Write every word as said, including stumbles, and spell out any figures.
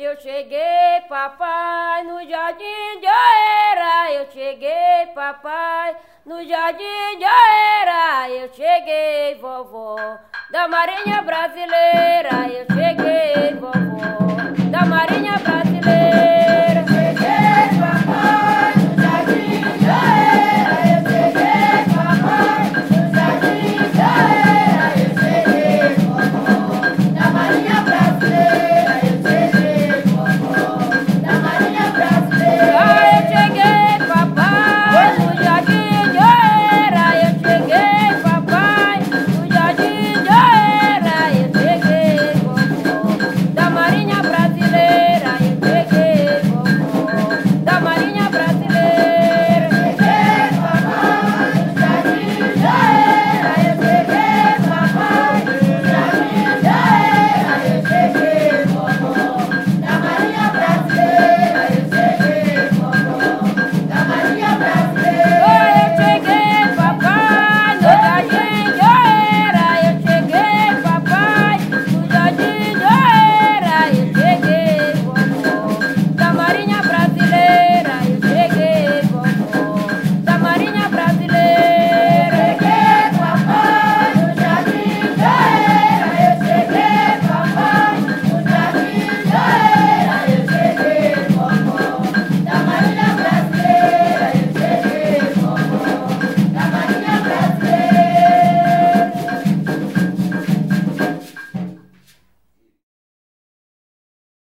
Eu cheguei, papai, no jardim de Oeira. Eu cheguei, papai, no jardim de Oeira. Eu cheguei, vovó, da Marinha Brasileira. Eu cheguei, vovó.